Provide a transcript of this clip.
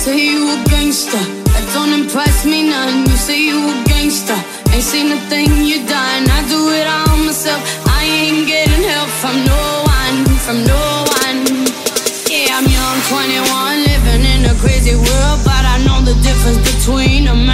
say you a gangster, that don't impress me none. You say you a gangster, ain't seen a thing you done. I do it all myself, I ain't getting help from no one, from no one. Yeah, I'm young, 21, living in a crazy world, but I know the difference between them